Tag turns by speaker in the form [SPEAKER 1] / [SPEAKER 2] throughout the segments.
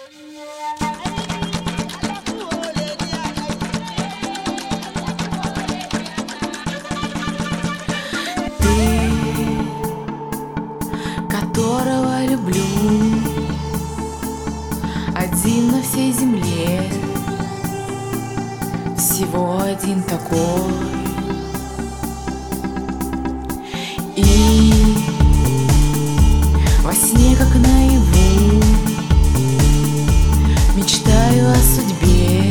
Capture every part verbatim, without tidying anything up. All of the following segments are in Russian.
[SPEAKER 1] Которого люблю, один на всей земле, всего один такой. И во сне, как наяву, мечтаю о судьбе,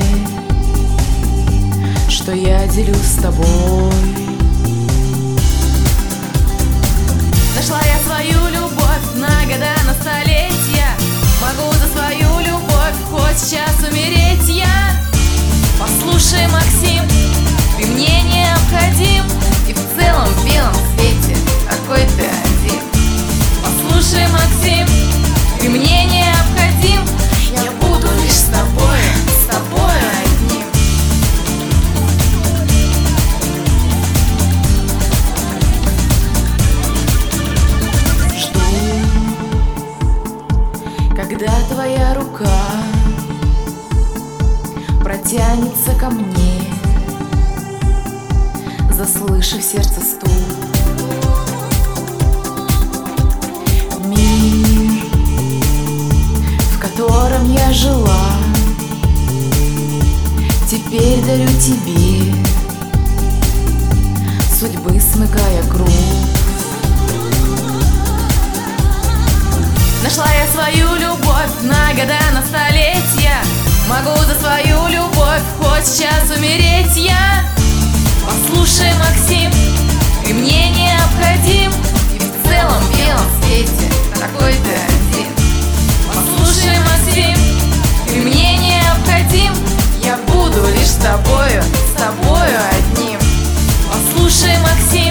[SPEAKER 1] что я делю с тобой. Нашла я свою любовь на года, на столетия. Могу за свою любовь хоть сейчас умереть я. Послушай, Максим, ты мне необходим, и в целом белом свете такой ты один. Послушай, Максим, ты мне необходим, я буду лишь с тобой, с тобой одним. Когда твоя рука протянется ко мне, заслышав сердце стук. Мир, в котором я жила, теперь дарю тебе, судьбы смыкая круг. Нашла я свою любовь на года, на столетия. Могу за свою любовь хоть сейчас умереть я. Послушай, Максим, ты мне необходим, и в целом белом свете такой ты один. Послушай, Максим, ты мне необходим, я буду лишь с тобою, с тобою одним. Послушай, Максим,